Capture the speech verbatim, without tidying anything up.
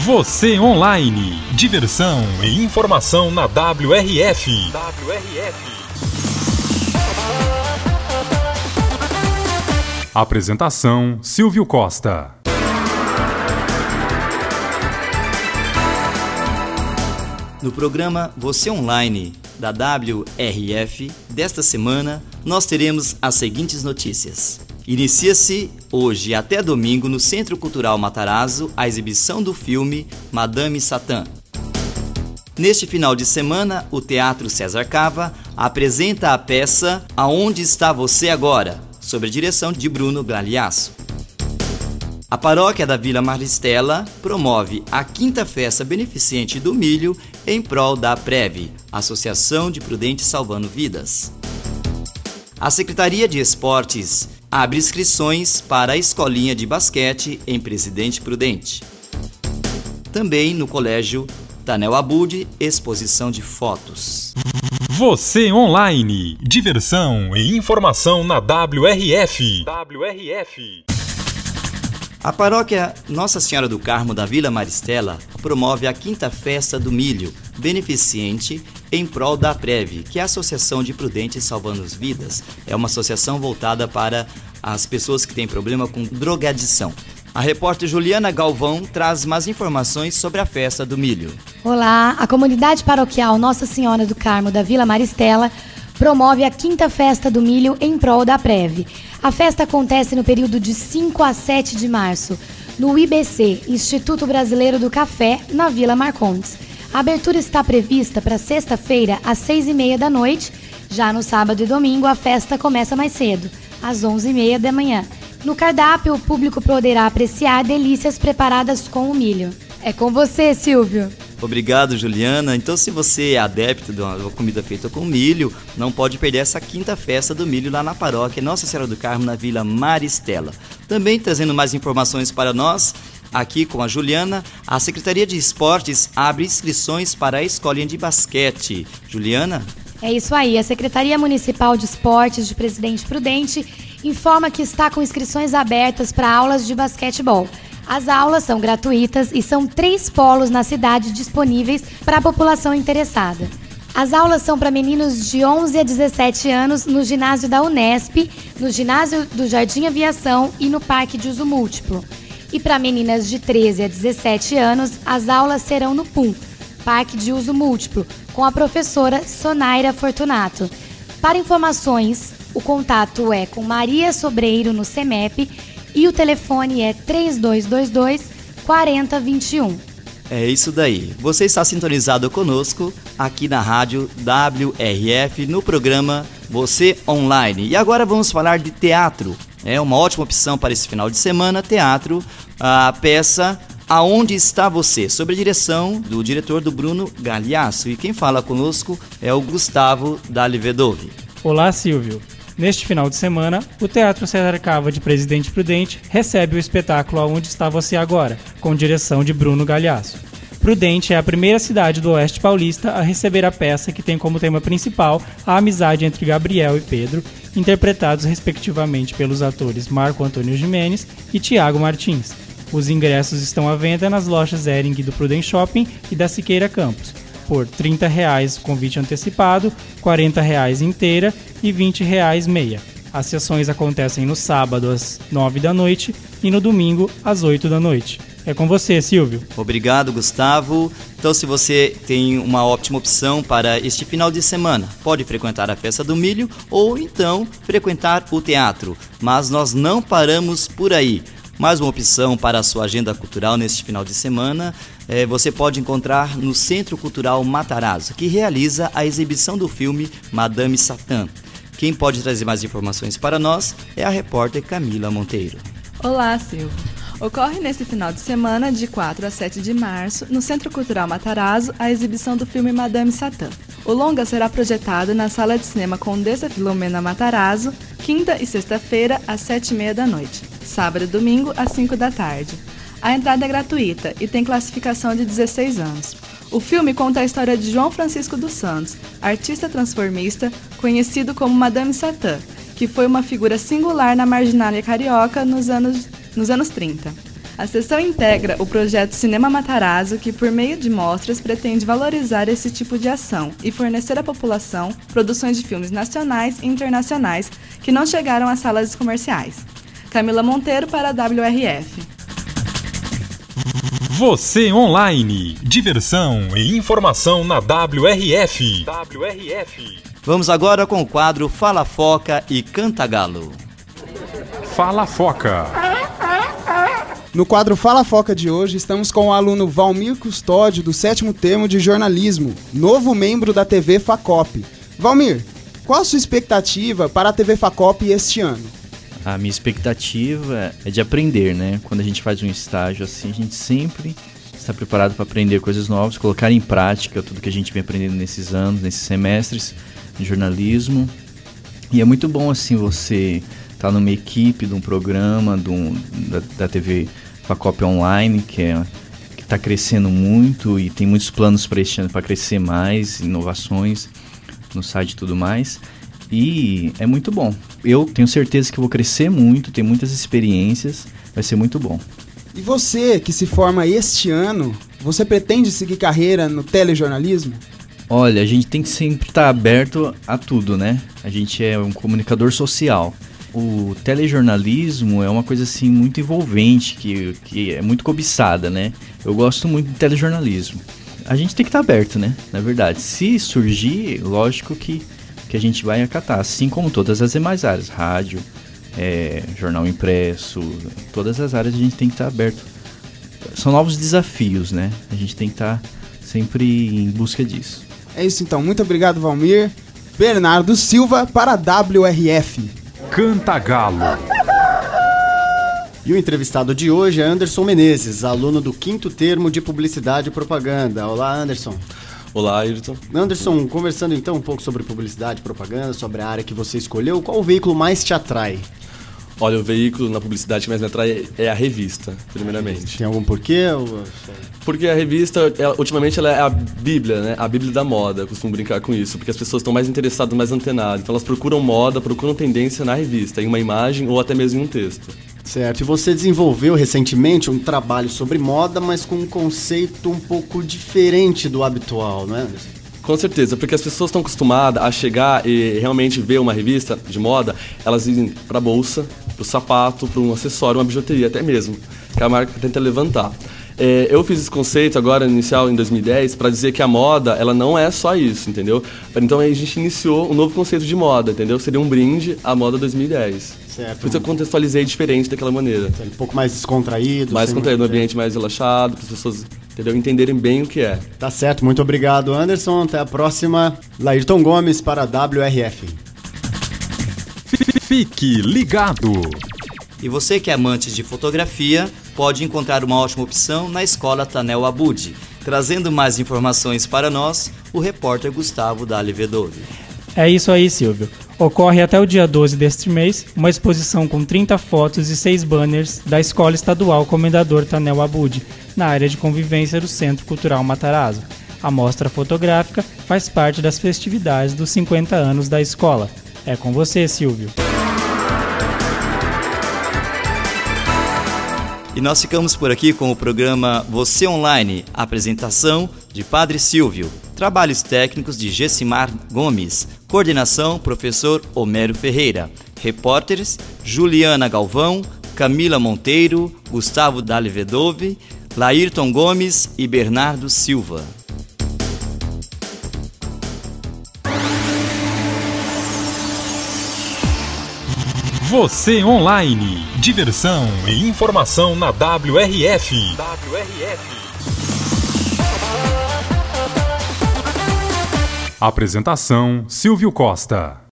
Você Online. Diversão e informação na W R F. W R F. Apresentação: Silvio Costa. No programa Você Online da W R F desta semana, nós teremos as seguintes notícias. Inicia-se hoje até domingo no Centro Cultural Matarazzo a exibição do filme Madame Satã. Neste final de semana, o Teatro César Cava apresenta a peça Aonde Está Você Agora?, sob a direção de Bruno Gagliasso. A paróquia da Vila Maristela promove a quinta festa beneficente do milho em prol da Prev, Associação de Prudente Salvando Vidas. A Secretaria de Esportes abre inscrições para a escolinha de basquete em Presidente Prudente. Também no Colégio Tanel Abud, exposição de fotos. Você Online. Diversão e informação na W R F. W R F. A paróquia Nossa Senhora do Carmo da Vila Maristela promove a quinta festa do milho, beneficente em prol da Prev, que é a Associação de Prudentes Salvando Vidas. É uma associação voltada para as pessoas que têm problema com drogadição. A repórter Juliana Galvão traz mais informações sobre a festa do milho. Olá, a comunidade paroquial Nossa Senhora do Carmo da Vila Maristela promove a quinta festa do milho em prol da Prev. A festa acontece no período de cinco a sete de março, no I B C, Instituto Brasileiro do Café, na Vila Marcondes. A abertura está prevista para sexta-feira, às seis e meia da noite. Já no sábado e domingo, a festa começa mais cedo, às onze e meia da manhã. No cardápio, o público poderá apreciar delícias preparadas com o milho. É com você, Silvio. Obrigado, Juliana. Então, se você é adepto de uma comida feita com milho, não pode perder essa quinta festa do milho lá na paróquia Nossa Senhora do Carmo, na Vila Maristela. Também trazendo mais informações para nós, aqui com a Juliana, a Secretaria de Esportes abre inscrições para a escolinha de basquete. Juliana? É isso aí. A Secretaria Municipal de Esportes de Presidente Prudente informa que está com inscrições abertas para aulas de basquetebol. As aulas são gratuitas e são três polos na cidade disponíveis para a população interessada. As aulas são para meninos de onze a dezessete anos no ginásio da Unesp, no ginásio do Jardim Aviação e no Parque de Uso Múltiplo. E para meninas de treze a dezessete anos, as aulas serão no P U M, Parque de Uso Múltiplo, com a professora Sonaira Fortunato. Para informações, o contato é com Maria Sobreiro no CEMEP e o telefone é três dois dois dois, quatro zero dois um. É isso daí. Você está sintonizado conosco aqui na rádio W R F no programa Você Online. E agora vamos falar de teatro. É uma ótima opção para esse final de semana, teatro, a peça Aonde Está Você?, sob a direção do diretor do Bruno Gagliasso. E quem fala conosco é o Gustavo Dalivedove. Olá, Silvio. Neste final de semana, o Teatro César Cava de Presidente Prudente recebe o espetáculo Aonde Está Você Agora?, com direção de Bruno Gagliasso. Prudente é a primeira cidade do Oeste Paulista a receber a peça que tem como tema principal a amizade entre Gabriel e Pedro, interpretados respectivamente pelos atores Marco Antônio Gimenez e Tiago Martins. Os ingressos estão à venda nas lojas Hering do Prudente Shopping e da Siqueira Campos, por trinta reais convite antecipado, quarenta reais inteira e vinte reais meia. As sessões acontecem no sábado às nove da noite e no domingo às oito da noite. É com você, Silvio. Obrigado, Gustavo. Então, se você tem uma ótima opção para este final de semana, pode frequentar a Festa do Milho ou então frequentar o teatro. Mas nós não paramos por aí. Mais uma opção para a sua agenda cultural neste final de semana, é, você pode encontrar no Centro Cultural Matarazzo, que realiza a exibição do filme Madame Satã. Quem pode trazer mais informações para nós é a repórter Camila Monteiro. Olá, Silvio. Ocorre neste final de semana, de quatro a sete de março, no Centro Cultural Matarazzo, a exibição do filme Madame Satã. O longa será projetado na Sala de Cinema Condessa Filomena Matarazzo, quinta e sexta-feira, às sete e meia da noite. Sábado e domingo, às cinco da tarde. A entrada é gratuita e tem classificação de dezesseis anos. O filme conta a história de João Francisco dos Santos, artista transformista, conhecido como Madame Satã, que foi uma figura singular na marginalia carioca nos anos, nos anos trinta. A sessão integra o projeto Cinema Matarazzo, que por meio de mostras pretende valorizar esse tipo de ação e fornecer à população produções de filmes nacionais e internacionais que não chegaram às salas comerciais. Camila Monteiro para a W R F. Você online, diversão e informação na W R F. W R F. Vamos agora com o quadro Fala Foca e Canta Galo. Fala Foca. No quadro Fala Foca de hoje, estamos com o aluno Valmir Custódio, do sétimo termo de jornalismo, novo membro da T V Facop. Valmir, qual a sua expectativa para a T V Facop este ano? A minha expectativa é de aprender, né? Quando a gente faz um estágio assim, a gente sempre está preparado para aprender coisas novas, colocar em prática tudo que a gente vem aprendendo nesses anos, nesses semestres de jornalismo. E é muito bom, assim, você estar numa equipe de um programa de um, da, da T V Facop Online, que é, que está crescendo muito e tem muitos planos para este ano para crescer mais, inovações no site e tudo mais. E é muito bom. Eu tenho certeza que vou crescer muito, ter muitas experiências, vai ser muito bom. E você, que se forma este ano, você pretende seguir carreira no telejornalismo? Olha, a gente tem que sempre estar aberto a tudo, né? A gente é um comunicador social. O telejornalismo é uma coisa assim muito envolvente, que, que é muito cobiçada, né? Eu gosto muito de telejornalismo. A gente tem que estar aberto, né? Na verdade, se surgir, lógico que, que a gente vai acatar, assim como todas as demais áreas, rádio, é, jornal impresso, todas as áreas a gente tem que estar aberto. São novos desafios, né? A gente tem que estar sempre em busca disso. É isso então, muito obrigado, Valmir. Bernardo Silva para a W R F. Canta Galo. E o entrevistado de hoje é Anderson Menezes, aluno do quinto termo de Publicidade e Propaganda. Olá, Anderson. Olá, Ayrton. Anderson, conversando então um pouco sobre publicidade e propaganda, sobre a área que você escolheu, qual o veículo mais te atrai? Olha, o veículo na publicidade que mais me atrai é a revista, primeiramente. Tem algum porquê? Ou... Porque a revista, ela, ultimamente, ela é a bíblia, né? A bíblia da moda, eu costumo brincar com isso, porque as pessoas estão mais interessadas, mais antenadas. Então elas procuram moda, procuram tendência na revista, em uma imagem ou até mesmo em um texto. Certo, e você desenvolveu recentemente um trabalho sobre moda, mas com um conceito um pouco diferente do habitual, não é, Anderson? Com certeza, porque as pessoas estão acostumadas a chegar e realmente ver uma revista de moda, elas irem para a bolsa, para o sapato, para um acessório, uma bijuteria até mesmo, que a marca tenta levantar. É, eu fiz esse conceito agora, inicial em dois mil e dez, para dizer que a moda, ela não é só isso, entendeu? Então aí a gente iniciou um novo conceito de moda, entendeu? Seria um brinde à moda dois mil e dez. Certo. Por isso eu contextualizei diferente daquela maneira. Um pouco mais descontraído. Mais descontraído, um ambiente mais relaxado, para as pessoas, entendeu, entenderem bem o que é. Tá certo, muito obrigado, Anderson. Até a próxima. Laírton Gomes para a W R F. Fique ligado. E você que é amante de fotografia, pode encontrar uma ótima opção na Escola Tanel Abud. Trazendo mais informações para nós, o repórter Gustavo Dalivedove. É isso aí, Silvio. Ocorre até o dia doze deste mês uma exposição com trinta fotos e seis banners da Escola Estadual Comendador Tanel Abud, na área de convivência do Centro Cultural Matarazzo. A mostra fotográfica faz parte das festividades dos cinquenta anos da escola. É com você, Silvio. E nós ficamos por aqui com o programa Você Online, apresentação de Padre Silvio, trabalhos técnicos de Gessimar Gomes, coordenação professor Homero Ferreira, repórteres Juliana Galvão, Camila Monteiro, Gustavo Dalivedove, Laírton Gomes e Bernardo Silva. Você online, diversão e informação na W R F. W R F. Apresentação Silvio Costa.